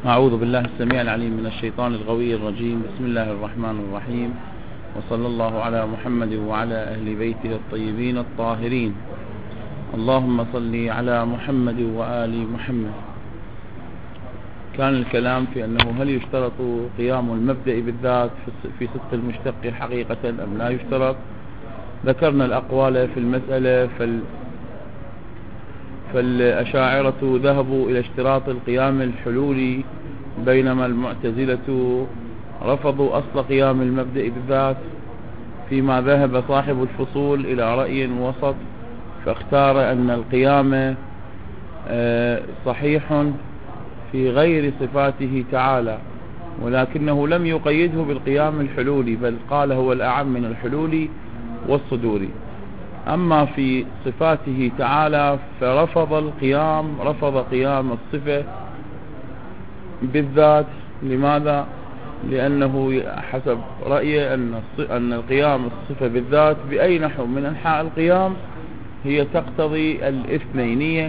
أعوذ بالله السميع العليم من الشيطان الغوي الرجيم. بسم الله الرحمن الرحيم، وصلى الله على محمد وعلى أهل بيته الطيبين الطاهرين. اللهم صل على محمد وآل محمد. كان الكلام في أنه هل يشترط قيام المبدأ بالذات في صدق المشتق حقيقة أم لا يشترط. ذكرنا الأقوال في المسألة. فالأشاعرة ذهبوا إلى اشتراط القيام الحلولي، بينما المعتزلة رفضوا أصل قيام المبدأ بالذات، فيما ذهب صاحب الفصول إلى رأي وسط، فاختار أن القيام صحيح في غير صفاته تعالى، ولكنه لم يقيده بالقيام الحلولي، بل قال هو الأعم من الحلول والصدور. أما في صفاته تعالى فرفض قيام الصفة بالذات. لماذا؟ لأنه حسب رأيه أن القيام الصفة بالذات بأي نحو من أنحاء القيام هي تقتضي الاثنينية،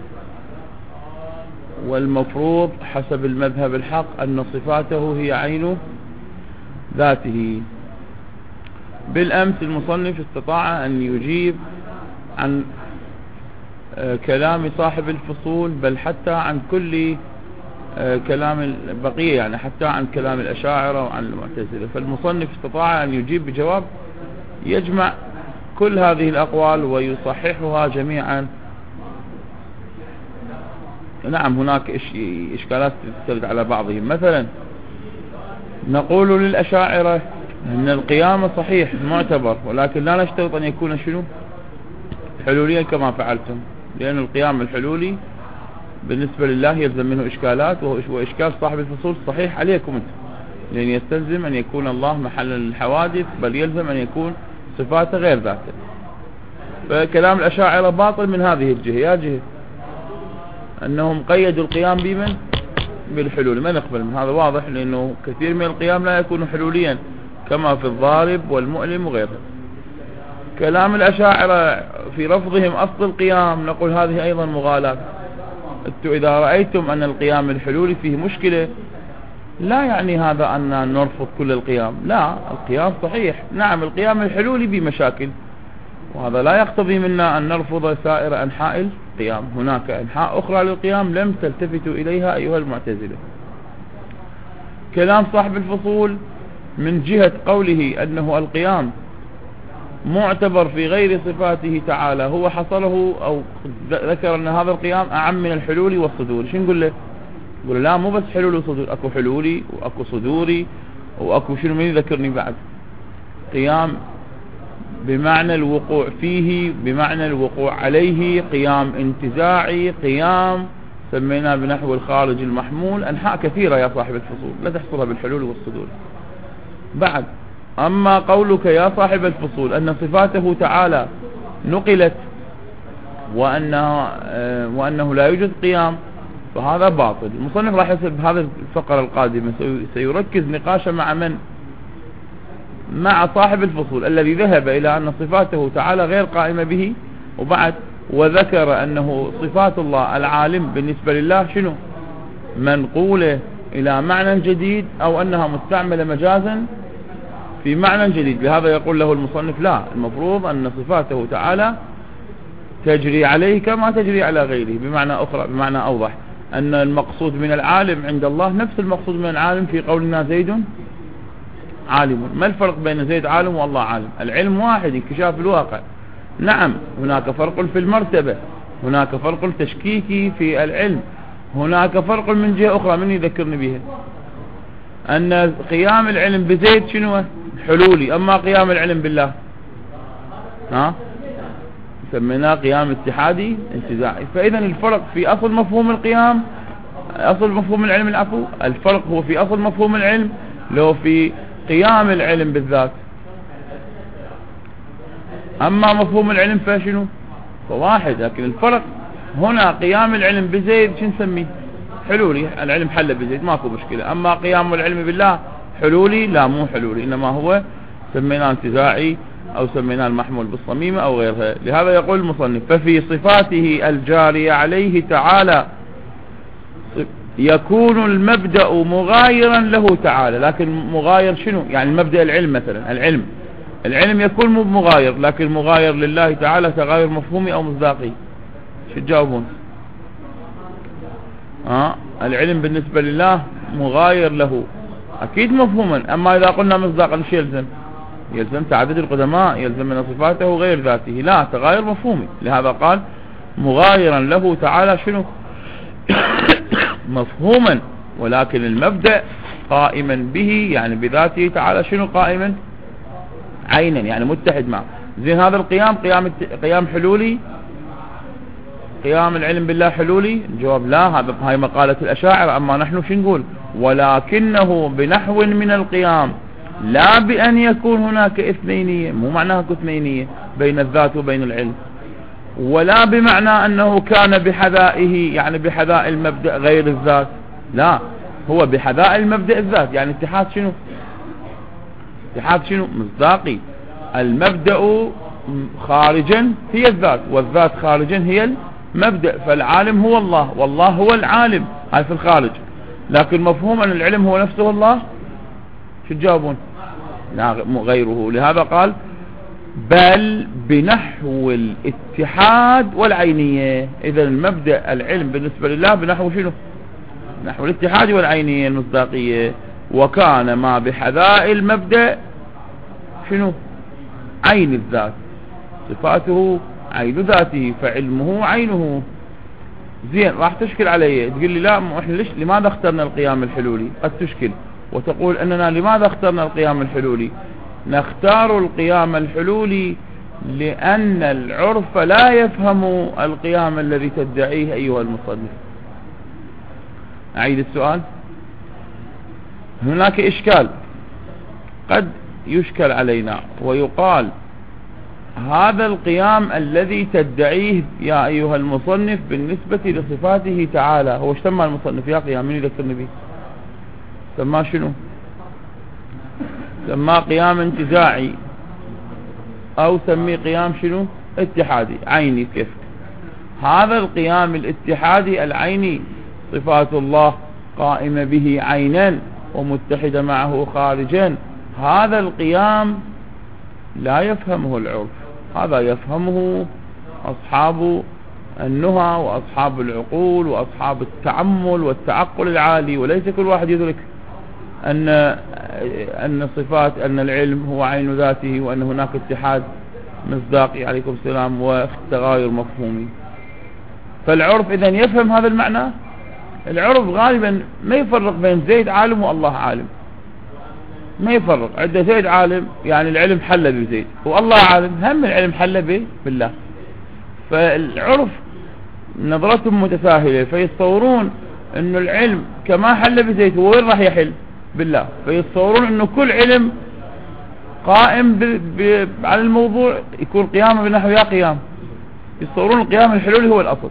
والمفروض حسب المذهب الحق أن صفاته هي عين ذاته. بالأمس المصنف استطاع أن يجيب عن كلام صاحب الفصول، بل حتى عن كل كلام البقية، يعني حتى عن كلام الأشاعرة وعن المعتزلة. فالمصنف استطاع أن يجيب بجواب يجمع كل هذه الأقوال ويصححها جميعا. نعم، هناك إشكالات ترد على بعضهم. مثلا نقول للأشاعرة أن القيام صحيح معتبر، ولكن لا نشترط أن يكون شنو حلوليا كما فعلتم، لأن القيام الحلولي بالنسبة لله يلزم منه إشكالات، وإشكال صاحب الفصول صحيح عليكم أنتم، لأن يستلزم أن يكون الله محلا للحوادث، بل يلزم أن يكون صفاته غير ذاته. فكلام الأشاعرة باطل من هذه الجهة. يا جهة أنهم قيدوا القيام بمن؟ بالحلول. ما نقبل من هذا، واضح، لأنه كثير من القيام لا يكون حلوليا كما في الضارب والمؤلم وغيره. كلام الأشاعرة في رفضهم أصل القيام نقول هذه أيضا مغالاة. إذا رأيتم أن القيام الحلولي فيه مشكلة، لا يعني هذا أن نرفض كل القيام، لا، القيام صحيح. نعم، القيام الحلولي بمشاكل، وهذا لا يقتضي منا أن نرفض سائر أنحاء القيام. هناك أنحاء أخرى للقيام لم تلتفتوا إليها أيها المعتزلة. كلام صاحب الفصول من جهة قوله أنه القيام معتبر في غير صفاته تعالى، هو حصله أو ذكر أن هذا القيام أعم من الحلول والصدور. شو نقول له؟ نقول لا، مو بس حلول وصدور، أكو حلولي وأكو صدوري وأكو شنو من يذكرني بعد. قيام بمعنى الوقوع فيه، بمعنى الوقوع عليه، قيام انتزاعي، قيام سميناه بنحو الخارج المحمول. أنحاء كثيرة يا صاحب الفصول لا تحصلها بالحلول والصدور. بعد، أما قولك يا صاحب الفصول أن صفاته تعالى نقلت وأنه لا يوجد قيام، فهذا باطل. المصنف راح يسب هذا الفقرة القادمة سيركز نقاشا مع من؟ مع صاحب الفصول الذي ذهب إلى أن صفاته تعالى غير قائمة به، وبعد وذكر أنه صفات الله العالم بالنسبة لله شنو؟ منقولة إلى معنى جديد، أو أنها مستعملة مجازا في معنى جديد. لهذا يقول له المصنف لا، المفروض أن صفاته تعالى تجري عليه كما تجري على غيره، بمعنى أخرى، بمعنى أوضح، أن المقصود من العالم عند الله نفس المقصود من العالم في قولنا زيد عالم. ما الفرق بين زيد عالم والله عالم؟ العلم واحد، انكشاف الواقع. نعم، هناك فرق في المرتبة، هناك فرق تشكيكي في العلم، هناك فرق من جهة أخرى من يذكرني بها، أن قيام العلم بزيد شنو؟ حلولي. أما قيام العلم بالله سميناه قيام اتحادي انتزاعي. فإذا الفرق في أصل مفهوم القيام، أصل مفهوم العلم، العفو، الفرق هو في أصل مفهوم العلم لو في قيام العلم بالذات. أما مفهوم العلم فشنو؟ فواحد، لكن الفرق هنا قيام العلم بزيد شو نسميه؟ حلولي. العلم حل بزيد ماكو مشكلة. أما قيام العلم بالله حلولي، لا مو حلولي، إنما هو سميناه انتزاعي، أو سميناه المحمول بالصميمة أو غيرها. لهذا يقول المصنف ففي صفاته الجارية عليه تعالى يكون المبدأ مغايرا له تعالى. لكن مغاير شنو؟ يعني المبدأ العلم مثلا، العلم يكون مو مغاير، لكن مغاير لله تعالى تغاير مفهومي او مصداقي. شو تجاوبون؟ العلم بالنسبة لله مغاير له اكيد مفهوما. اما اذا قلنا مصداقا شو يلزم تعدد القدماء، يلزم من صفاته غير ذاته، لا تغاير مفهومي. لهذا قال مغايرا له تعالى شنو؟ مفهوما، ولكن المبدأ قائما به يعني بذاته تعالى شنو؟ قائما عينا يعني متحد معه. زين هذا القيام قيام حلولي؟ قيام العلم بالله حلولي؟ الجواب لا، هذا هاي مقالة الأشاعرة. أما نحن شو نقول؟ ولكنه بنحو من القيام، لا بأن يكون هناك اثنينية، مو معناها اثنينية بين الذات وبين العلم، ولا بمعنى أنه كان بحذائه يعني بحذاء المبدأ غير الذات، لا، هو بحذاء المبدأ الذات. يعني اتحاد شنو؟ اتحاد شنو؟ مصداقي. المبدأ خارجا هي الذات، والذات خارجا هي المبدأ. فالعالم هو الله، والله هو العالم، هاي في الخارج. لكن مفهوم أن العلم هو نفسه الله، شو تجاوبون؟ لا غيره. لهذا قال بل بنحو الاتحاد والعينية. إذا المبدأ العلم بالنسبة لله بنحو شنو؟ نحو الاتحاد والعينية المصداقية. وكان ما بحذاء المبدأ شنو؟ عين الذات، صفاته عين ذاته، فعلمه عينه. زين راح تشكل علي تقول لي لا احنا ليش لماذا اخترنا القيام الحلولي؟ قد تشكل وتقول اننا لماذا اخترنا القيام الحلولي؟ نختار القيام الحلولي لأن العرف لا يفهم القيام الذي تدعيه أيها المصنف. أعيد السؤال. هناك إشكال قد يشكل علينا ويقال هذا القيام الذي تدعيه يا أيها المصنف بالنسبة لصفاته تعالى هو سمى المصنف يا قيام؟ من يذكرني به؟ سماه شنو؟ سماه قيام انتزاعي أو سميه قيام شنو؟ اتحادي عيني. كيف هذا القيام الاتحادي العيني؟ صفات الله قائمة به عينا ومتحدة معه خارجا. هذا القيام لا يفهمه العرف، هذا يفهمه أصحاب النهى وأصحاب العقول وأصحاب التعمل والتعقل العالي. وليس كل واحد يدرك أن صفات أن العلم هو عين ذاته وأن هناك اتحاد مصداقي عليكم السلام وتغاير مفهومي. فالعرف إذن يفهم هذا المعنى. العرف غالبا ما يفرق بين زيد عالم والله عالم، ما يفرق. عند زيد عالم يعني العلم حل بزيد، والله عالم هم العلم حل بالله. فالعرف نظرتهم متساهلة، فيتصورون أن العلم كما حل بزيد وين راح يحل؟ بالله. فيتصورون أنه كل علم قائم على الموضوع يكون قيامه بنحو يا قيام. يتصورون القيام الحلولي هو الأصل.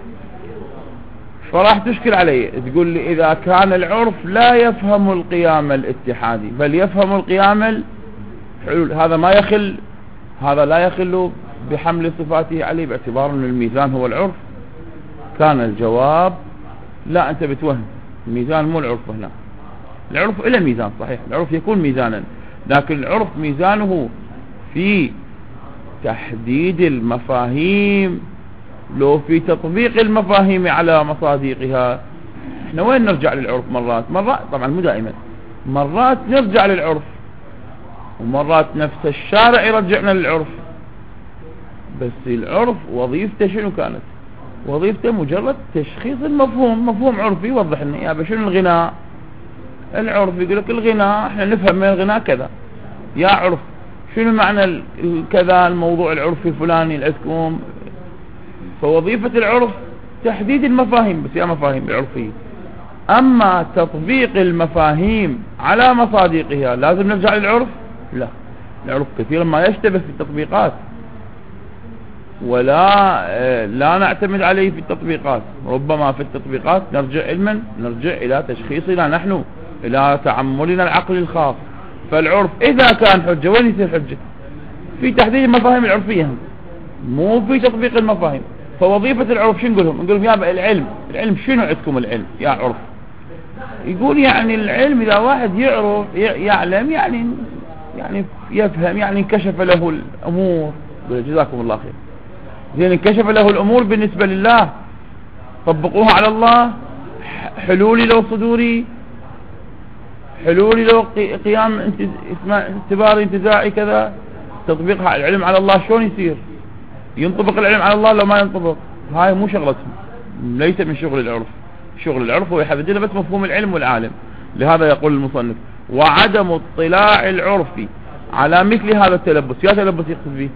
فراح تشكل علي تقول لي إذا كان العرف لا يفهم القيام الاتحادي بل يفهم القيام الحلول، هذا ما يخل، هذا لا يخل بحمل صفاته عليه باعتبار أن الميزان هو العرف. كان الجواب لا، أنت بتوهم، الميزان مو العرف هنا. العرف إلى ميزان صحيح، العرف يكون ميزانا، لكن العرف ميزانه في تحديد المفاهيم، لو في تطبيق المفاهيم على مصادقها. احنا وين نرجع للعرف؟ مرات طبعا مو دائما، مرات نرجع للعرف ومرات نفس الشارع يرجعنا للعرف. بس العرف وظيفته شنو كانت؟ وظيفته مجرد تشخيص المفهوم، مفهوم عرفي يوضح لنا يا شنو الغناء. العرف يقول لك الغناء احنا نفهم من الغناء كذا. يا عرف شنو معنى كذا الموضوع العرفي الفلاني عندكم؟ فوظيفة العرف تحديد المفاهيم بس، يا مفاهيم العرفية. أما تطبيق المفاهيم على مصادقها لازم نرجع للعرف؟ لا، العرف كثيرا ما يشتبه في التطبيقات لا نعتمد عليه في التطبيقات. ربما في التطبيقات نرجع إلى تشخيصنا نحن، إلى تعملنا العقلي الخاص. فالعرف إذا كان حجة وين يصير حجة؟ في تحديد المفاهيم العرفية، مو في تطبيق المفاهيم. فوظيفة العرف شو نقول لهم يا العلم شنو عندكم العلم يا عرف؟ يقول يعني العلم إذا واحد يعرف يعلم يعني يفهم، يعني انكشف له الأمور. جزاكم الله خير. زين انكشف له الأمور بالنسبة لله، طبقوها على الله. حلولي لو صدوري، حلولي لو قيام اعتباري انتزاعي كذا، تطبيقها العلم على الله شلون يصير؟ ينطبق العلم على الله لو ما ينطبق؟ هاي مو شغلتهم، ليس من شغل العرف. شغل العرف هو يحدد لنا بس مفهوم العلم والعالم. لهذا يقول المصنف وعدم اطلاع العرف على مثل هذا التلبس. يا تلبس يقصد به،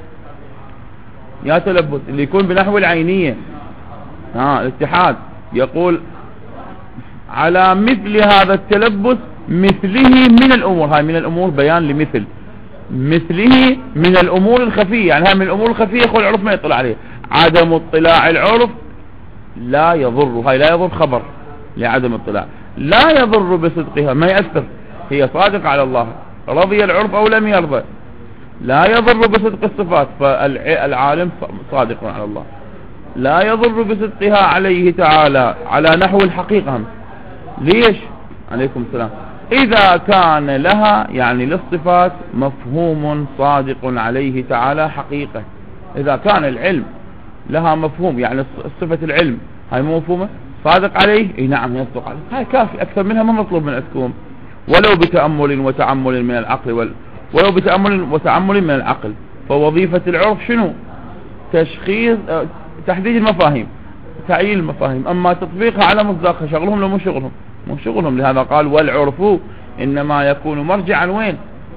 يا تلبس اللي يكون بنحو العينية، الاتحاد. يقول على مثل هذا التلبس مثله من الأمور. هاي من الأمور بيان لمثل، مثله من الأمور الخفية، يعني هاي من الأمور الخفية يقول العرف ما يطلع عليه. عدم اطلاع العرف لا يضر، هاي لا يضر خبر لعدم اطلاع، لا يضر بصدقها، ما يأثر، هي صادقة على الله رضي العرف أو لم يرضى، لا يضر بصدق الصفات، فالعالم صادق على الله، لا يضر بصدقها عليه تعالى على نحو الحقيقة. ليش؟ عليكم السلام. إذا كان لها يعني للصفات مفهوم صادق عليه تعالى حقيقة. إذا كان العلم لها مفهوم، يعني صفة العلم هاي مو مفهومة صادق عليه، اي نعم يصدق عليه، هاي كافي، أكثر منها ما مطلوب من عندكم. ولو بتأمل وتعمل من العقل ولو بتأمل وتعمل من العقل. فوظيفة العرف شنو؟ تشخيص، تحديد المفاهيم، تعيين المفاهيم. أما تطبيقها على مصداقها شغلهم لو مو شغلهم، مو شغلهم. لهذا قال والعرف إنما يكون مرجعا وين؟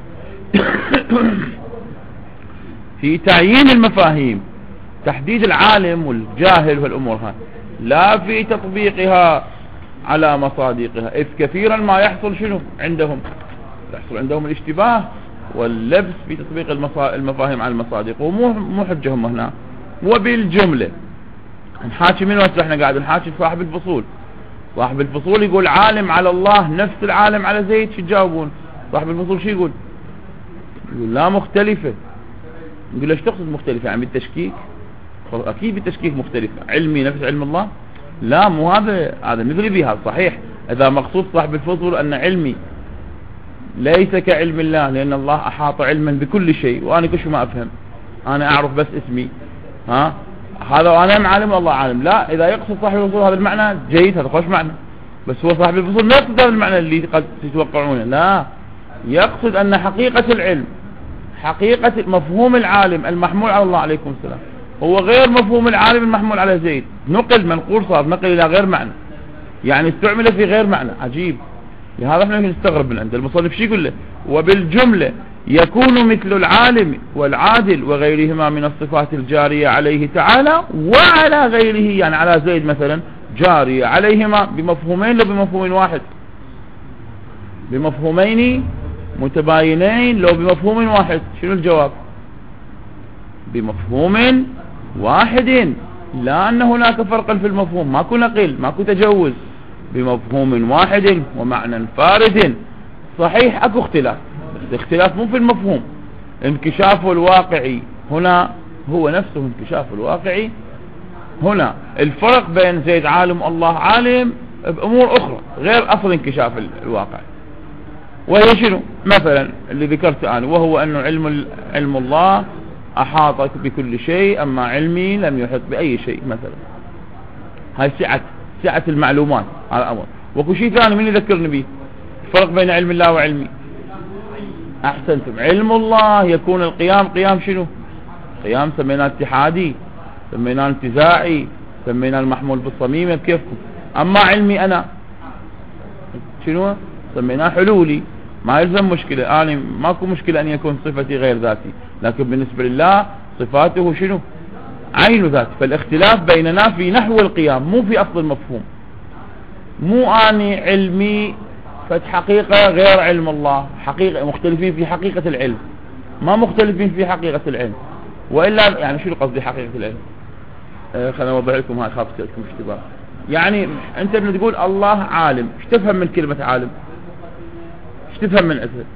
في تعيين المفاهيم، تحديد العالم والجاهل والأمور هاي، لا في تطبيقها على مصادقها. إذ كثيرا ما يحصل شنو عندهم؟ يحصل عندهم الاشتباه واللبس في تطبيق المفاهيم على المصادق، ومو حجهم هنا. وبالجملة نحاكي من وقت احنا قاعد نحاكي صاحب الفصول. صاحب الفصول يقول عالم على الله نفس العالم على زيد. شو تجاوبون؟ صاحب الفصول شو يقول؟ يقول لا مختلفة. يقول ايش تقصد مختلفة؟ يعني بالتشكيك؟ اكيد بالتشكيك مختلفة. علمي نفس علم الله؟ لا مو هذا مثل بها صحيح. اذا مقصود صاحب الفصول ان علمي ليس كعلم الله، لان الله احاط علما بكل شيء وانا كل شيء ما افهم، انا اعرف بس اسمي، هذا وانا عالم والله عالم. لا، اذا يقصد صاحب الفصول هذا المعنى جيد، هذا خوش معنى، بس هو صاحب الفصول ما يقصد هذا المعنى اللي قد تتوقعونه. لا، يقصد ان حقيقة العلم، حقيقة مفهوم العالم المحمول على الله عليكم السلام هو غير مفهوم العالم المحمول على زيد. نقل منقول، صار نقل الى غير معنى، يعني استعمل في غير معنى. عجيب. لهذا احنا نستغرب من عنده المصنف شي يقول له وبالجملة يكون مثل العالم والعادل وغيرهما من الصفات الجارية عليه تعالى وعلى غيره، يعني على زيد مثلا جارية عليهما بمفهومين لو بمفهوم واحد، بمفهومين متباينين لو بمفهوم واحد. شنو الجواب؟ بمفهوم واحد، لا أن هناك فرقا في المفهوم، ماكو نقل ماكو تجوز، بمفهوم واحد ومعنى فارد. صحيح اكو اختلاف، بس اختلاف مو في المفهوم. انكشاف الواقعي هنا هو نفسه انكشاف الواقعي هنا. الفرق بين زيد عالم والله عالم بأمور أخرى غير أصل انكشاف الواقع. وهي شنو؟ مثلا اللي ذكرته أنا، وهو أنه علم الله أحاط بكل شيء، أما علمي لم يحط بأي شيء مثلا. هاي سعة المعلومات على الأمر. وكل شيء ثاني من يذكرني به الفرق بين علم الله وعلمي. أحسنتم. علم الله يكون القيام قيام شنو؟ قيام سميناه اتحادي، سميناه انتزاعي، سميناه المحمول بالصميم بكيفكم. أما علمي أنا شنو؟ سميناه حلولي. ما يلزم مشكلة، أنا ماكو مشكلة أن يكون صفتي غير ذاتي، لكن بالنسبة لله صفاته شنو؟ عين ذات. فالاختلاف بيننا في نحو القيام مو في أصل المفهوم. مو أني علمي فحقيقة غير علم الله، حقيقة مختلفين في حقيقة العلم، ما مختلفين في حقيقة العلم. وإلا يعني شو قصدي حقيقة العلم؟ خلينا أوضح لكم، هاي خافت لكم اشتباه. يعني أنت تقول الله عالم، ايش تفهم من كلمة عالم؟ ايش تفهم من اسم؟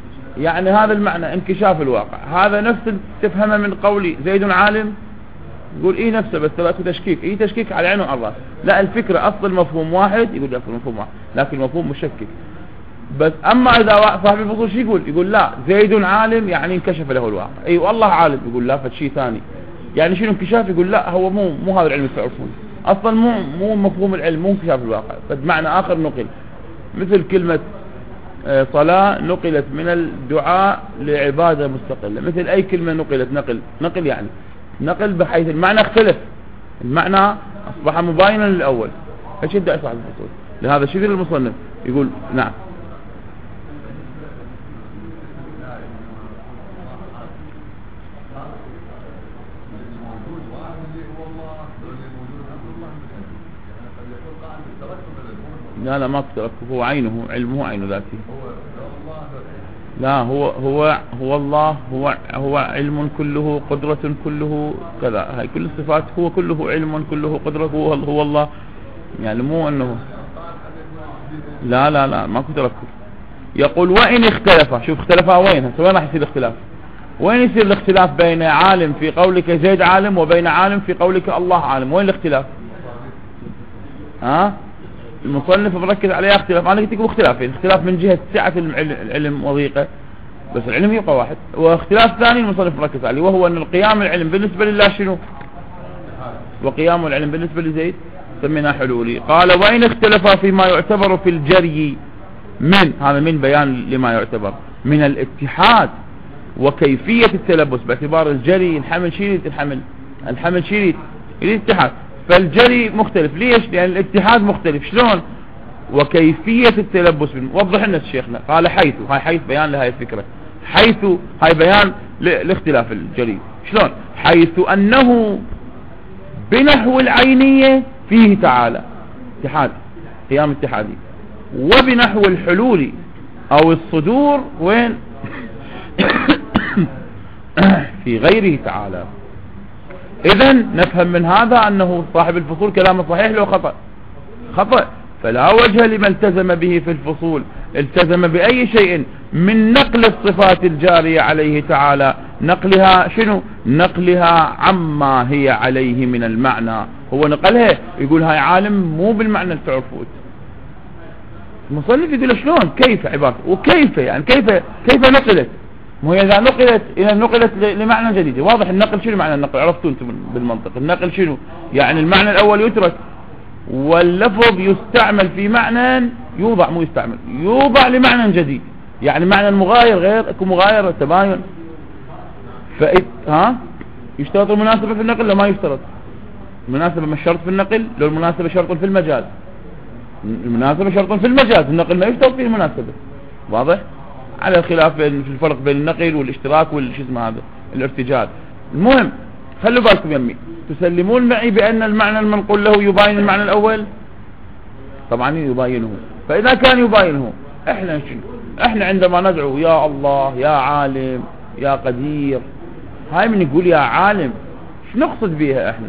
يعني هذا المعنى انكشاف الواقع. هذا نفس تفهمه من قولي زيد عالم؟ يقول ايه نفسه بس ثبات تشكيك، ايه تشكيك على عينه وعلى الراس. لا الفكرة اصل المفهوم واحد، يقول اصل المفهوم واحد لكن المفهوم مشكك. بس اما اذا صاحب الفصول شو يقول لا زيد عالم يعني انكشف له الواقع، اي والله عالم، يقول لا فشي ثاني يعني شنو انكشاف، يقول لا هو مو هذا العلم تعرفون اصلا مو مفهوم العلم، مو انكشاف الواقع، فبمعنى اخر نقل. مثل كلمة صلاة نقلت من الدعاء لعبادة مستقلة، مثل اي كلمة نقلت نقل يعني نقل بحيث المعنى اختلف، المعنى اصبح مباينا للاول. ايش يدعي صاحب الفصول؟ لهذا شذر المصنف يقول نعم لا ما تركب، هو عينه علمه عين ذاته. لا هو الله، هو علم كله، قدرة كله، كذا، هاي كل الصفات، هو كله علم كله قدرة، هو الله، يعني مو انه لا ما كنت تركب. يقول وإن اختلف، شوف اختلفا وين راح يصير الاختلاف؟ وين يصير الاختلاف بين عالم في قولك زيد عالم وبين عالم في قولك الله عالم؟ وين الاختلاف؟ المصنف مركز عليها اختلاف. انا قلت لكم اختلافين، اختلاف من جهة سعة العلم وضيقه، بس العلم يبقى واحد، واختلاف ثاني المصنف مركز عليه وهو ان القيام العلم بالنسبة لله شنو؟ وقيام العلم بالنسبة لزيد سميناه حلولي. قال وإن اختلفا فيما يعتبر في الجري من، هذا من بيان لما يعتبر من الاتحاد وكيفية التلبس، باعتبار الجري الحمل شيريت، الحمل شيريت الاتحاد، فالجري مختلف. ليش؟ لأن الاتحاد مختلف. شلون؟ وكيفية التلبس وضح لنا شيخنا. قال حيث، هاي حيث بيان لهاي الفكرة، حيث هاي بيان لاختلاف الجري. شلون؟ حيث أنه بنحو العينية فيه تعالى اتحاد، قيام اتحادي، وبنحو الحلول أو الصدور وين؟ في غيره تعالى. إذن نفهم من هذا أنه صاحب الفصول كلامه صحيح لو خطأ، فلا وجه لما التزم به في الفصول. التزم بأي شيء من نقل الصفات الجارية عليه تعالى، نقلها شنو؟ نقلها عما هي عليه من المعنى. هو نقلها يقول هاي عالم مو بالمعنى اللي تعرفوه. المصنف يقول شلون؟ كيف عبارة، وكيف يعني كيف نقلت؟ مو إذا نقلت لمعنى جديد. واضح النقل شنو معنى النقل؟ عرفتوا انتم بالمنطق النقل شنو يعني؟ المعنى الأول يترك، واللفظ يستعمل في معنى يوضع، مو يستعمل، يوضع لمعنى جديد، يعني معنى المغاير غير، اكو مغاير التباين. يشترط المناسبة في النقل لو ما يشترط؟ المناسبة مش شرط في النقل، لو المناسبة شرط في المجاز. المناسبة شرط في المجاز، النقل ما يشترط فيه المناسبة. واضح؟ على الخلاف في الفرق بين النقل والاشتراك والشي اسمه هذا الارتجال. المهم خلوا بالكم يمي، تسلمون معي بأن المعنى المنقول له يباين المعنى الأول؟ طبعا يباينه. فإذا كان يباينه احنا شنو؟ احنا عندما ندعو يا الله يا عالم يا قدير، هاي من يقول يا عالم شو نقصد بيها؟ احنا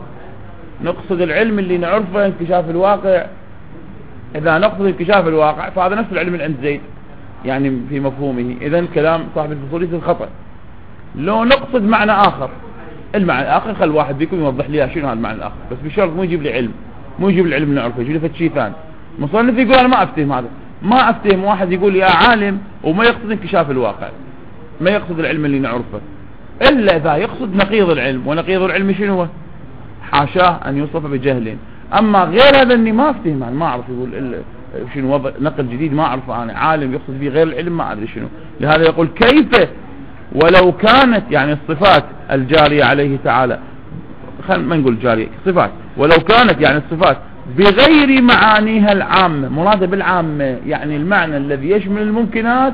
نقصد العلم اللي نعرفه انكشاف الواقع. اذا نقصد انكشاف الواقع فهذا نفس العلم اللي عند زيد يعني في مفهومه. اذا كلام صاحب الفصول يصير خطأ. لو نقصد معنى اخر، المعنى الاخر خل واحد بيكم يوضح لي شنو هذا المعنى الاخر، بس بشرط مو يجيب لي علم، مو يجيب لي العلم نعرفه، يجيب لي شيء ثاني. مصنف يقول انا ما افتهم هذا، ما افتهم واحد يقول يا عالم وما يقصد انكشاف الواقع، ما يقصد العلم اللي نعرفه، الا اذا يقصد نقيض العلم. ونقيض العلم شنو هو؟ حاشاه ان يوصف بجهل. اما غير هذا اني ما افتهم، انا ما اعرف يقول شنو وضع نقل جديد، ما اعرفه انا، عالم يقصد به غير العلم ما ادري شنو. لهذا يقول كيف ولو كانت يعني الصفات الجارية عليه تعالى، خلينا ما نقول جارية، صفات ولو كانت يعني الصفات بغير معانيها العامة، مرادة بالعامة يعني المعنى الذي يشمل الممكنات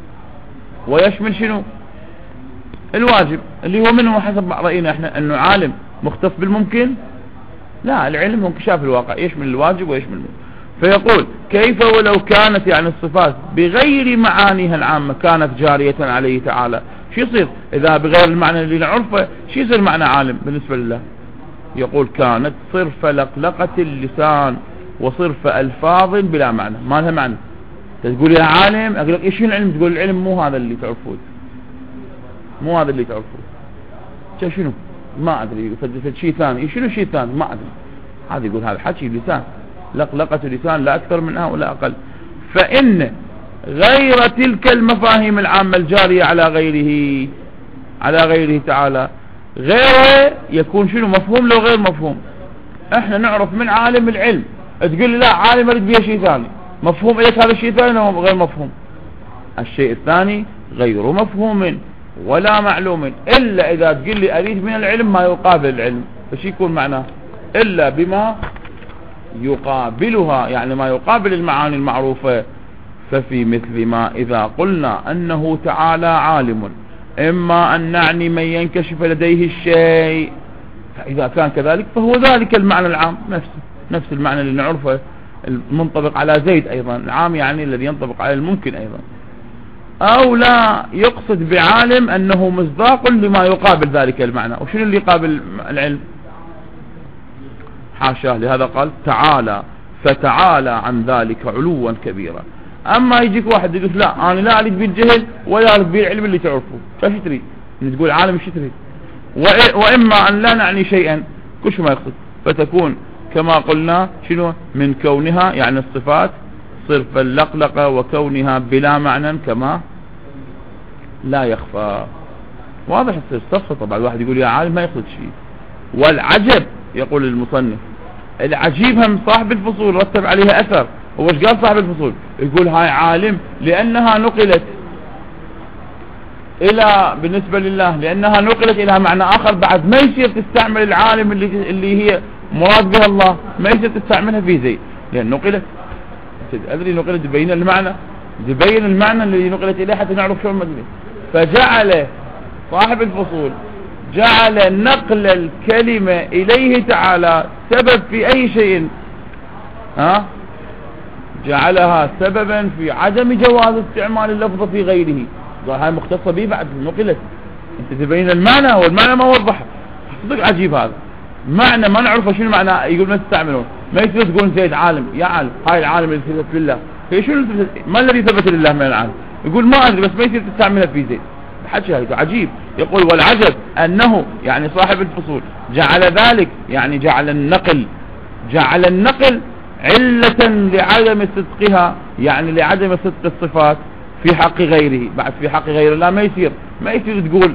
ويشمل شنو؟ الواجب، اللي هو منه حسب رأينا احنا انه عالم مختص بالممكن. لا، العلم هو انكشاف الواقع، يشمل الواجب ويشمل الممكن. فيقول كيف ولو كانت يعني الصفات بغير معانيها العامة كانت جارية عليه تعالى. شو يصير اذا بغير المعنى اللي نعرفه؟ شو يصير معنى عالم بالنسبة لله؟ يقول كانت صرف لقلقة اللسان وصرف الفاظ بلا معنى، ما لها معنى. تقول يا عالم، اقول لك ايش العلم؟ تقول العلم مو هذا اللي تعرفوه، مو هذا اللي تعرفوه. شنو ما أدري، فد شيء ثاني. شنو شيء ثاني؟ ما أدري. هذا يقول هذا حكي لسان، لقلقة لسان لا أكثر منها ولا أقل. فإن غير تلك المفاهيم العامة الجارية على غيره تعالى، غيره يكون شنو؟ مفهوم لو غير مفهوم. احنا نعرف من عالم العلم، تقول لي لا عالم اريد بيه شيء ثاني، مفهوم إليك هذا الشيء ثاني غير مفهوم. الشيء الثاني غير مفهوم ولا معلوم، إلا إذا تقول لي أريد من العلم ما يقابل العلم، فش يكون معناه؟ إلا بما يقابلها، يعني ما يقابل المعاني المعروفة. ففي مثل ما إذا قلنا أنه تعالى عالم، إما أن نعني من ينكشف لديه الشيء، فإذا كان كذلك فهو ذلك المعنى العام نفس المعنى اللي نعرفه المنطبق على زيد أيضا، العام يعني الذي ينطبق على الممكن أيضا. أو لا يقصد بعالم أنه مصداق لما يقابل ذلك المعنى. وشنو اللي يقابل العلم؟ حاشاه، لهذا قال تعالى، فتعالى عن ذلك علوا كبيرا. أما يجيك واحد يقول لا أنا لا أريد بالجهل ولا أريد بالعلم اللي تعرفه، شو تريد؟ تقول عالم شو تريد؟ وإما أن لا نعني شيئا، كل شو ما يقصد، فتكون كما قلنا شنو؟ من كونها يعني الصفات صرف اللقلقة، وكونها بلا معنى كما لا يخفى. واضح الصفة. طبعا الواحد يقول يا عالم ما يقصد شيء. والعجب يقول المصنف، العجيب هم صاحب الفصول رتب عليها أثر. هو ايش قال صاحب الفصول؟ يقول هاي عالم لأنها نقلت إلى، بالنسبة لله لأنها نقلت إلى معنى آخر، بعد ما يصير تستعمل العالم اللي هي مراد بها الله، ما يصير تستعملها في زيد، لأن نقلت. أدري نقلت تبين المعنى، تبين المعنى الذي نقلت إليه حتى نعرف شو المدري. فجعل صاحب الفصول جعل نقل الكلمة إليه تعالى سبب في أي شيء، جعلها سببا في عدم جواز استعمال اللفظ في غيره. قال هاي مختصة به بعد نقلت، انت تبين المعنى والمعنى ما وضحه. صدق عجيب هذا معنى ما نعرفه شنو معنى. يقول ما تستعملون، ما يصير تقول زيد عالم، يا عالم هاي العالم اللي ثبت لله، هي شنو ما الذي ثبت لله من العالم؟ يقول ما ادري، بس ما يصير تستعملها في زيد. حكي هذا عجيب. يقول والعجب أنه يعني صاحب الفصول جعل ذلك، يعني جعل النقل علة لعدم صدقها، يعني لعدم صدق الصفات في حق غيره. بعد في حق غير الله ما يصير تقول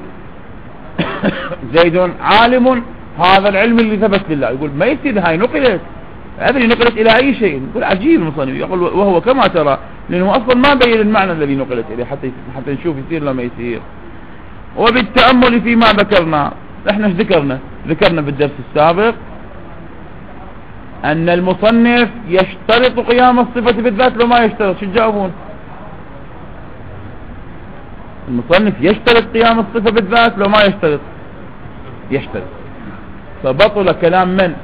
زيد عالم هذا العلم اللي ثبت لله. يقول ما يصير، هاي نقلت، أدري نقلت إلى أي شيء. يقول عجيب المصنف. يقول وهو كما ترى، لأنه أصلا ما بين المعنى الذي نقلت إليه حتى نشوف يصير لما يصير. وبالتأمل فيما ذكرنا، احنا ايش ذكرنا في الدرس السابق أن المصنف يشترط قيام الصفة بالذات لو ما يشترط. شو تجاوبون؟ المصنف يشترط قيام الصفة بالذات لو ما يشترط. فبطل كلام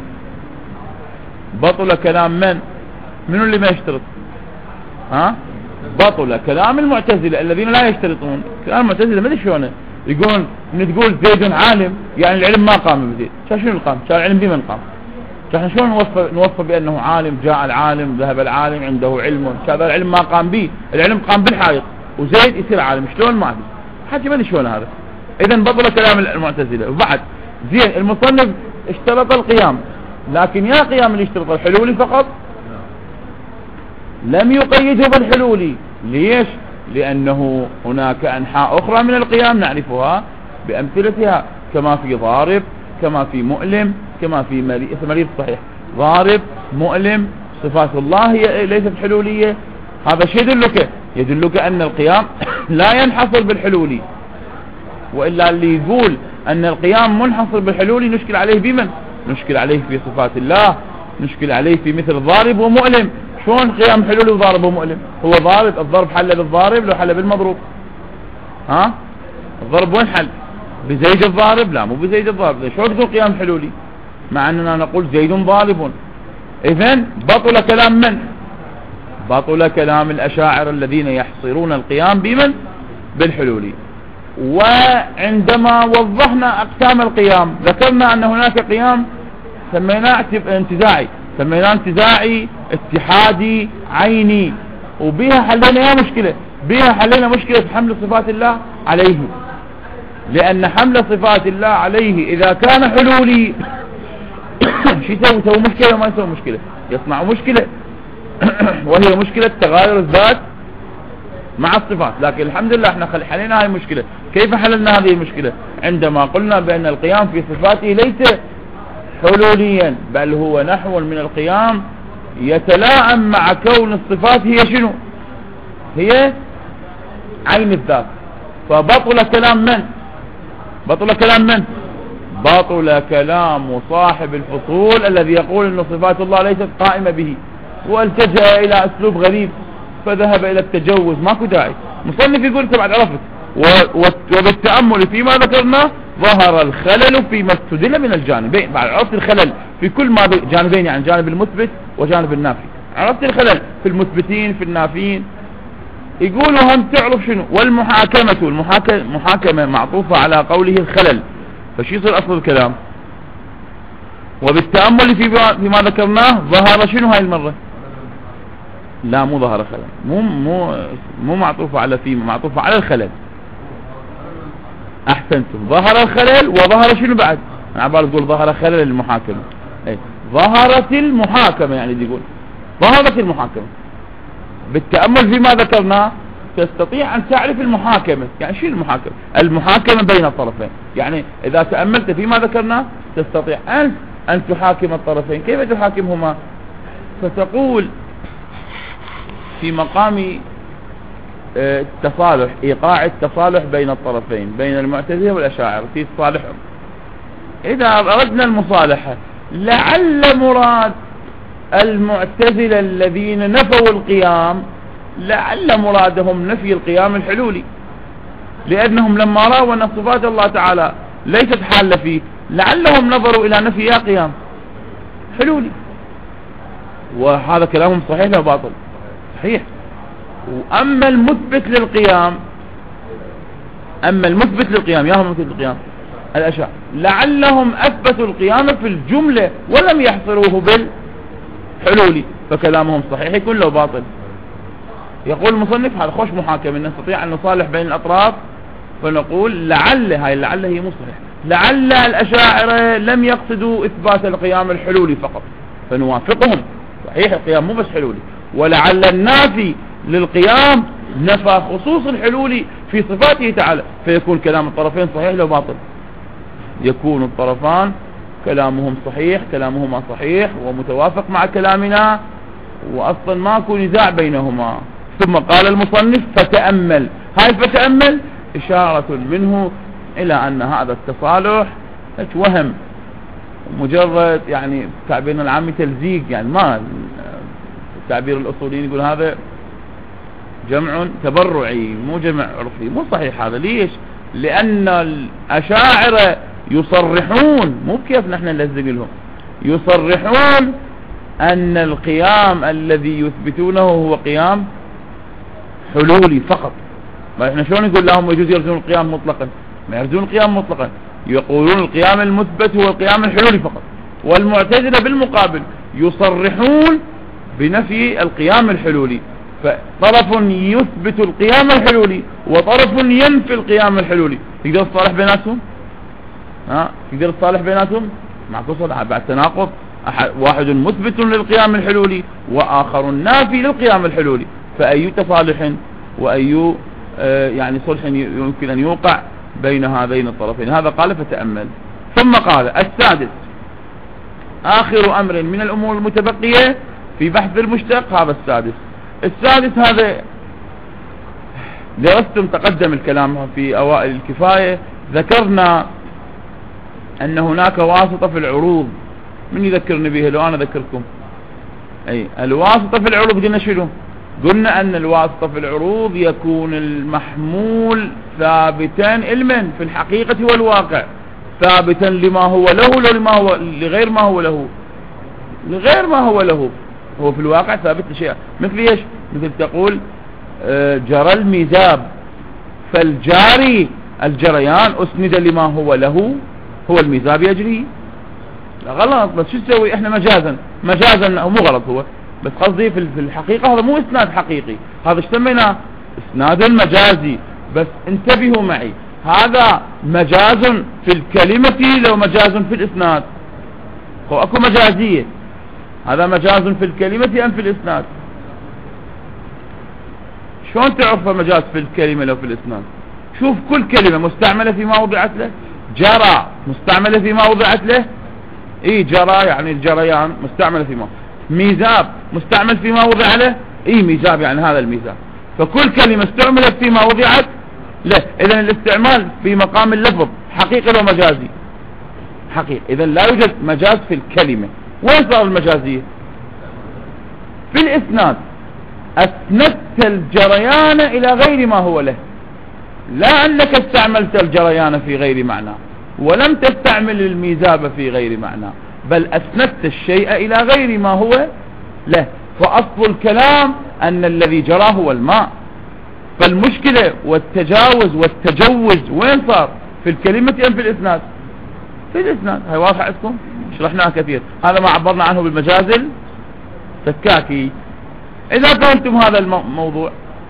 من؟ منو اللي ما يشترط؟ بطل كلام المعتزلة الذين لا يشترطون. كلام المعتزلة ما ادري شلونه يقولون تقول زيد عالم يعني العلم ما قام بزيد. شنو القام؟ شان العلم بمن قام؟ احنا شلون نوصف بأنه عالم؟ جاء العالم، ذهب العالم، عنده علم، هذا العلم ما قام به، العلم قام بالحائط، وزيد يصير عالم. شلون؟ ما ادري حاجة ما ادري شلون هذا. اذا بطل كلام المعتزلة. وبعد زين المصنف اشترط القيام، لكن يا قيام اللي اشترط الحلول فقط، لم يقيده بالحلول. ليش؟ لأنه هناك أنحاء أخرى من القيام نعرفها بأمثلتها، كما في ضارب، كما في مؤلم، كما في مريض صحيح. ضارب، مؤلم، صفات الله هي ليست حلولية. هذا شيء يدلك أن القيام لا ينحصر بالحلول. وإلا اللي يقول أن القيام منحصر بالحلول نشكل عليه بمن؟ نشكل عليه في صفات الله، نشكل عليه في مثل ضارب ومؤلم. شلون قيام حلول وضارب ومؤلم؟ هو ضارب، الضرب حل بالضارب لو حل بالمضروب. الضرب وين حل؟ بزيد الضارب؟ لا مو بزيد الضارب. شلون تقول قيام حلولي مع أننا نقول زيد ضارب؟ إذن بطل كلام من؟ بطل كلام الأشاعرة الذين يحصرون القيام بمن؟ بالحلول. وعندما وضحنا أقسام القيام ذكرنا أن هناك قيام سميناه انتزاعي، سميناه انتزاعي اتحادي عيني، وبها حلينا مشكلة، بها حلينا مشكلة حمل صفات الله عليه. لأن حمل صفات الله عليه إذا كان حلولي شو يسوي مشكلة وما يسوي مشكلة؟ يصنع مشكلة وهي مشكلة تغاير الذات مع الصفات. لكن الحمد لله احنا حلينا هاي المشكلة. كيف حللنا هذه المشكلة؟ عندما قلنا بأن القيام في صفاته ليس حلوليا، بل هو نحو من القيام يتلاءم مع كون الصفات هي شنو؟ هي عين الذات. فبطل كلام من؟ بطل كلام صاحب الفصول الذي يقول ان صفات الله ليست قائمة به، والتجأ الى اسلوب غريب فذهب الى التجوز. ماكو داعي. مصنف يقول بعد عرفت وبالتأمل فيما ذكرنا ظهر الخلل فيما استدل من الجانبين. بعد عرفت الخلل في كل ما جانبين، يعني جانب المثبت وجانب النافي. عرفت الخلل في المثبتين في النافيين. يقولوا هم تعرف شنو؟ والمحاكمة معطوفة على قوله الخلل، فشي يصير أصل الكلام. وبالتأمل فيما ذكرناه ظهر شنو هاي المرة؟ لا مو ظهر خلل، مو معطوفة على فيما، معطوفة على الخلل. أحسنتم. ظهر الخلل وظهر شنو بعد؟ أنا عبالي تقول ظهر خلل المحاكمة. اي ظهرت المحاكمة، يعني يقول ظهرت المحاكمة. بالتأمل فيما ذكرنا تستطيع أن تعرف المحاكمة. يعني شو المحاكمة؟ المحاكمة بين الطرفين. يعني إذا تأملت فيما ذكرنا تستطيع أن تحاكم الطرفين. كيف تحاكمهما؟ فتقول في مقام التصالح، إيقاع التصالح بين الطرفين، بين المعتزلة والأشاعرة في تصالحهم. إذا أردنا المصالحة، لعل مراد المعتزلة الذين نفوا القيام لعل مرادهم نفي القيام الحلولي، لأنهم لما رأوا أن صفات الله تعالى ليست حالة فيه لعلهم نظروا إلى نفي قيام حلولي. وهذا كلامهم صحيح لا باطل؟ صحيح. وأما المثبت للقيام، يا هم مثبت للقيام الأشياء لعلهم أثبتوا القيام في الجملة ولم يحصروه بالحلولي، فكلامهم صحيح يكون له باطل. يقول المصنف هذا خوش محاكم، إن نستطيع أن نصالح بين الأطراف، فنقول لعل هي مو صحيح. لعل الأشاعرة لم يقصدوا إثبات القيام الحلولي فقط، فنوافقهم. صحيح القيام مو بس حلولي. ولعل النافي للقيام نفى خصوص الحلول في صفاته تعالى، فيكون كلام الطرفين صحيح لو باطل. يكون الطرفان كلامهم صحيح، كلامهما صحيح ومتوافق مع كلامنا، وأصلا ماكو نزاع بينهما. ثم قال المصنف فتأمل. هاي فتأمل إشارة منه إلى أن هذا التصالح وهم، مجرد يعني تعبيرنا العامي تلزيق، يعني ما تعبير الأصوليين يقول هذا جمع تبرعي مو جمع عرفي. مو صحيح هذا. ليش؟ لأن الأشاعرة يصرحون، مو كيف نحن نلزق لهم، يصرحون أن القيام الذي يثبتونه هو قيام حلولي فقط. ما احنا شلون نقول لهم يجوز يرزون القيام مطلقا؟ ما يرزون القيام مطلقا، يقولون القيام المثبت هو القيام الحلولي فقط. والمعتزلة بالمقابل يصرحون بنفي القيام الحلولي، فطرف يثبت القيام الحلولي وطرف ينفي القيام الحلولي. تقدر تصالح بيناتهم؟ تقدر تصالح بيناتهم؟ معكو صالح بعد تناقض. واحد مثبت للقيام الحلولي وآخر نافي للقيام الحلولي، فأي تصالح وأي يعني صلح يمكن أن يوقع بين هذين الطرفين؟ هذا قال فتأمل. ثم قال السادس آخر أمر من الأمور المتبقية في بحث المشتق. هذا السادس هذا درستم تقدم الكلام في أوائل الكفاية. ذكرنا أن هناك واسطة في العروض. من يذكرني به لو أنا أذكركم؟ أي الواسطة في العروض قلنا شنو؟ قلنا أن الواسطة في العروض يكون المحمول ثابتا علما في الحقيقة والواقع، ثابتا لما هو له لغير ما هو له، لغير ما هو له هو في الواقع ثابت لشيء. مثل ايش؟ مثل تقول جرى الميزاب، فالجاري الجريان أسند لما هو له، هو الميزاب يجري. لا غلط، بس شو تسوي احنا مجازا مو غلط هو، بس قصدي في الحقيقة هذا مو اسناد حقيقي، هذا ايش سميناه؟ اسناد مجازي. بس انتبهوا معي، هذا مجاز في الكلمة لو مجاز في الإسناد؟ هو أكو مجازية، هذا مجاز في الكلمة أم في الإسناد؟ شلون تعرف مجاز في الكلمة لو في الإسناد؟ شوف كل كلمة مستعملة فيما وضعت له. جرى مستعملة فيما وضعت له، اي جرى يعني الجريان مستعملة فيما. ميزاب مستعمل فيما وضع له، اي ميزاب يعني هذا الميزاب. فكل كلمة استعملت فيما وضعت له. اذا الاستعمال في مقام اللفظ حقيقي ومجازي؟ حقيقي. اذا لا يوجد مجاز في الكلمة. وين صار المجازية؟ في الإسناد. أسندت الجريان إلى غير ما هو له، لا أنك استعملت الجريان في غير معنى، ولم تستعمل الميزاب في غير معنى، بل أسندت الشيء إلى غير ما هو له. فأصل الكلام أن الذي جرى هو الماء. فالمشكلة والتجاوز والتجوز وين صار؟ في الكلمة أم في الإسناد؟ في الإسناد. هاي واضحة عندكم؟ شرحناها كثير. هذا ما عبرنا عنه بالمجاز الفكاكي. إذا فهمتم هذا الموضوع،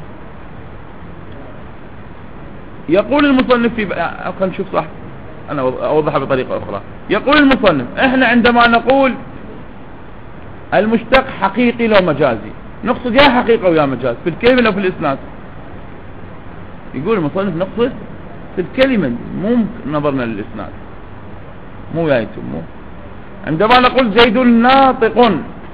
يقول المصنف في خلينا نشوف صح، أنا أوضحها بطريقة أخرى. يقول المصنف إحنا عندما نقول المشتق حقيقي لو مجازي، نقصد يا حقيقة ويا مجاز، في الكلمة لو في الإسناد؟ يقول المصنف نقصد في الكلمة، مو نظرنا للإسناد، مو يايتم. مو عندما نقول زيد ناطق،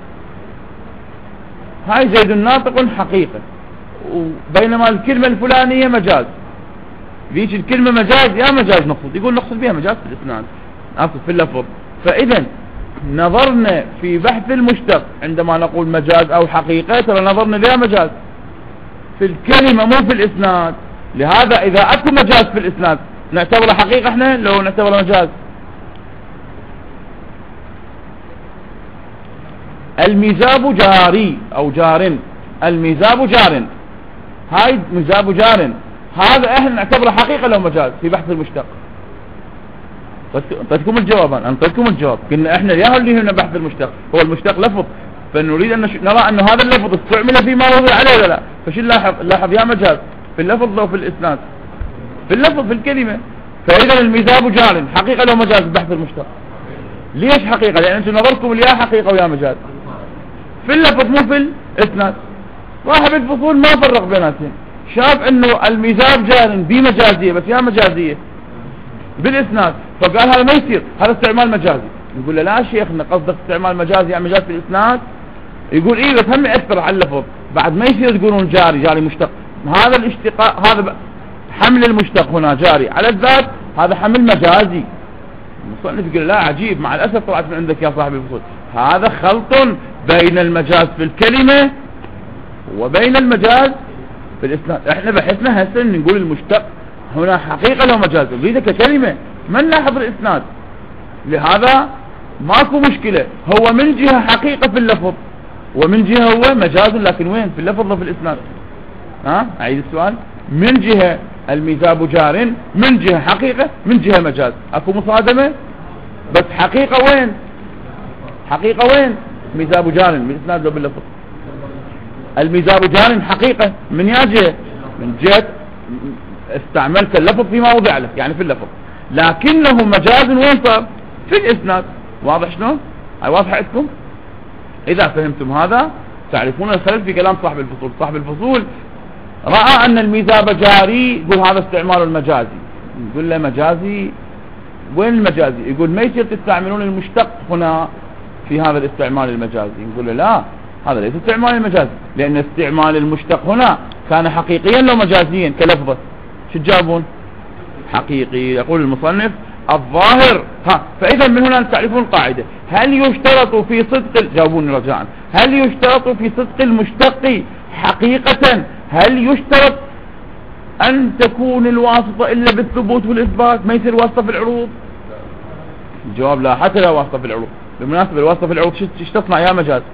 هاي زيد ناطق حقيقة، وبينما الكلمة الفلانية مجاز. ذيك الكلمة مجاز يا مجاز نقصد، يقول نقصد بها مجاز في الإسناد، أقصد في اللفظ. فإذا نظرنا في بحث المشتق عندما نقول مجاز أو حقيقة، ترى نظرنا لها مجاز في الكلمة مو في الإسناد. لهذا إذا أكو مجاز في الإسناد نعتبره حقيقة احنا لو نعتبره مجاز. الميزاب جاري أو جار، الميزاب جار، هاي ميزاب جار، هذا احنا نعتبره حقيقة لو مجاز في بحث المشتق. طيبكم الجواب، أنا أنطيتكم الجواب. قلنا احنا الياهو اللي هنا بحث المشتق، هو المشتق لفظ، فنريد أن نرى أن هذا اللفظ استعمل فيما وضع عليه ولا لا. فشو لاحظ يا مجاز في اللفظ لو في الإسناد؟ في اللفظ في الكلمة. فإذا الميزاب جار حقيقة لو مجاز في بحث المشتق. ليش حقيقة؟ لأن أنتم نظركم اليا حقيقة ويا مجاز في اللفظ مو في الإسناد. صاحب الفصول ما فرق بيناتهم، شاف انه الميزاب جار بمجازية بس يا مجازية بالإسناد، فقال هذا ما يصير، هذا استعمال مجازي. يقول له لا شيخنا قصدك استعمال مجازي يعني مجاز في الإسناد؟ يقول إيه بس هم يأثر على اللفظ، بعد ما يصير تقولون جاري مشتق. هذا الاشتقاق، هذا حمل المشتق هنا جاري على الذات، هذا حمل مجازي. المصنف يقول لا عجيب، مع الأسف طلعت من عندك يا صاحب الفصول، هذا خلط بين المجاز في الكلمة وبين المجاز في الإسناد. احنا بحثنا هسه نقول المشتق هنا حقيقة لو مجاز، نريده ككلمة، ما نلاحظ الإسناد. لهذا ماكو مشكلة، هو من جهة حقيقة في اللفظ ومن جهة هو مجاز، لكن وين؟ في اللفظ وفي الإسناد. أعيد السؤال. من جهة الميزاب جار، من جهة حقيقة، من جهة مجاز. اكو مصادمة، بس حقيقة وين؟ حقيقة وين؟ ميزاب جار بالإسناد لو باللفظ. الميزاب جار حقيقة من يا جهة؟ من جهة استعملت اللفظ فيما وضع له، يعني في اللفظ، لكنه مجاز وين صار؟ في الإسناد. واضح شلون؟ هاي واضحة عندكم؟ إذا فهمتم هذا تعرفون الخلل في كلام صاحب الفصول. صاحب الفصول رأى أن الميزاب جاري، يقول هذا استعمال المجازي. يقول له مجازي؟ وين المجازي؟ يقول ما يصير تستعملون المشتق هنا في هذا الاستعمال المجازي. يقول له لا، هذا ليس استعمال المجازي، لأن استعمال المشتق هنا كان حقيقيا لو مجازيا كلفظة. شو تجابون؟ حقيقي. يقول المصنف الظاهر. فإذا من هنا تعرفون القاعدة. هل يشترط في صدق جاوبوني رجاء، هل يشترط في صدق المشتق حقيقة، هل يشترط أن تكون الواسطة إلا بالثبوت والإثبات؟ ما يصير واسطة في العروض؟ الجواب لا، حتى لا واسطة في العروض. بالمناسبة الواسطة في العروض ايش تصنع يا مجاز؟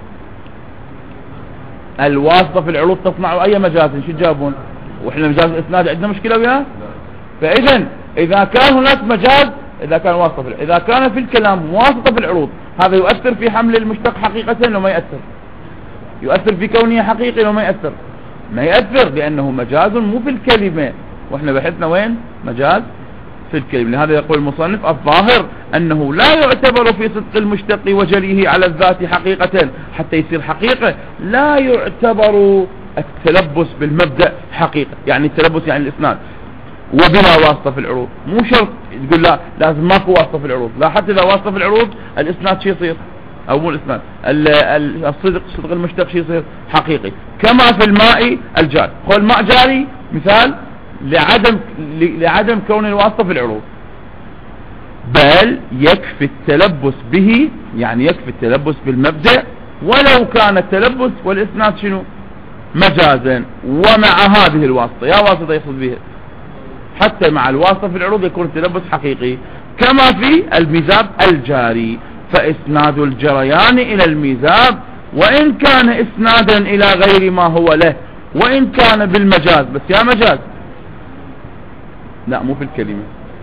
الواسطة في العروض تصنع أي مجاز؟ شو تجابون؟ وإحنا مجاز الإسناد عندنا مشكلة وياه؟ فإذا إذا كان هناك مجاز، إذا كان واسطة في إذا كان في الكلام واسطة في العروض، هذا يؤثر في حمل المشتق حقيقة لو ما يأثر؟ يؤثر في كونه حقيقي لو ما يأثر؟ ما يأثر، لأنه مجاز مو في الكلمة، وإحنا بحثنا وين؟ مجاز في الكلمة. لهذا يقول المصنف الظاهر أنه لا يعتبر في صدق المشتق وجليه على الذات حقيقة، حتى يصير حقيقة لا يعتبر التلبس بالمبدأ حقيقة، يعني التلبس يعني الإسناد وبلا واسطة في العروض. مو شرط تقول لا لازم ماكو واسطة في العروض، لا حتى إذا واسطة في العروض الإسناد شي يصير، أو مو الإسناد الصدق صدق المشتق شي يصير حقيقي. كما في الماء الجاري، قول الماء جاري مثال لعدم كون الواسطة في العروض، بل يكفي التلبس به، يعني يكفي التلبس بالمبدأ ولو كان التلبس والإسناد شنو مجازا ومع هذه الواسطة، يا واسطة يقصد بها، حتى مع الواسطة في العروض يكون التلبس حقيقي. كما في الميزاب الجاري، فإسناد الجريان إلى الميزاب وإن كان إسنادا إلى غير ما هو له، وإن كان بالمجاز، بس يا مجاز لا مو في الكلمة.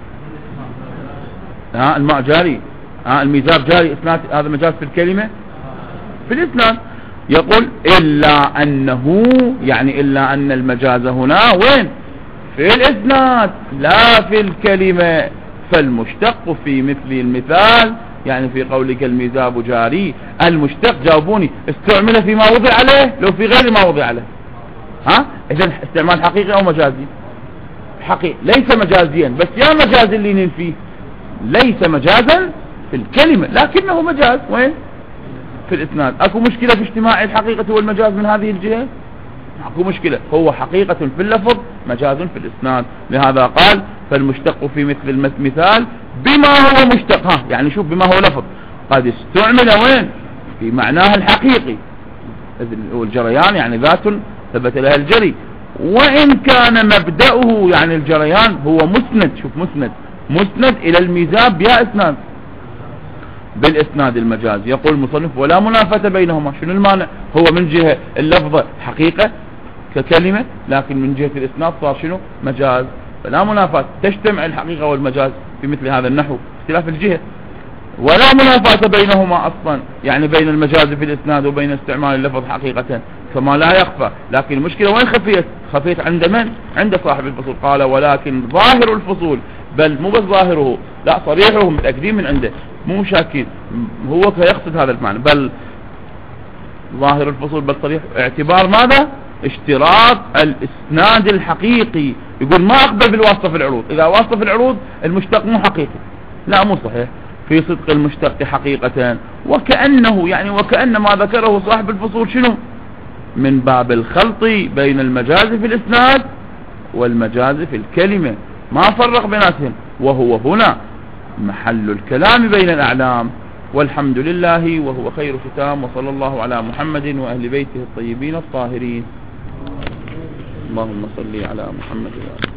الماء جاري، الميزاب جاري، إسناد هذا مجاز في الكلمة، في الإسناد. يقول إلا أنه، يعني إلا أن المجاز هنا وين؟ في الإسناد لا في الكلمة. فالمشتق في مثل المثال، يعني في قولك الميزاب جاري، المشتق جاوبوني استعمل فيما وضع عليه لو في غير ما وضع عليه؟ إذن استعمال حقيقي أو مجازي؟ حقيقي، ليس مجازيا، بس يا مجاز اللي ننفيه ليس مجازا في الكلمة لكنه مجاز وين؟ في الإسناد. أكو مشكلة في اجتماع الحقيقة والمجاز من هذه الجهة؟ أكو مشكلة، هو حقيقة في اللفظ مجاز في الإسناد. لهذا قال فالمشتق في مثل المثال بما هو مشتق، يعني شوف بما هو لفظ قد استعمل وين؟ في معناه الحقيقي، والجريان يعني ذات ثبت لها الجري، وإن كان مبدأه يعني الجريان هو مسند، شوف مسند إلى الميزاب يا إسناد بالإسناد المجاز. يقول المصنف ولا منافة بينهما. شنو المانع؟ هو من جهة اللفظة حقيقة ككلمة، لكن من جهة الإسناد صار شنو؟ مجاز. فلا منافاة، تجتمع الحقيقة والمجاز في مثل هذا النحو، اختلاف الجهة. ولا منافاة بينهما أصلا، يعني بين المجاز في الإسناد وبين استعمال اللفظ حقيقة، كما لا يخفى. لكن المشكلة وين خفيت عند من؟ عند صاحب الفصول. قال ولكن ظاهر الفصول، بل مو بس ظاهره، لا صريحه، متأكدين من عنده، مو شاكين، هو يقصد هذا المعنى. بل ظاهر الفصول بل صريح، اعتبار ماذا؟ اشتراط الإسناد الحقيقي. يقول ما أقبل بالواسطة في العروض، إذا واسطة في العروض المشتق مو حقيقي، لا مو صحيح. في صدق المشتق حقيقة، وكأنه يعني وكأن ما ذكره صاحب الفصول شنو؟ من باب الخلط بين المجاز في الإسناد والمجاز في الكلمة، ما فرق بيناتهم، وهو هنا محل الكلام بين الأعلام. والحمد لله وهو خير ختام، وصلى الله على محمد وأهل بيته الطيبين الطاهرين. اللهم صل على محمد وآله.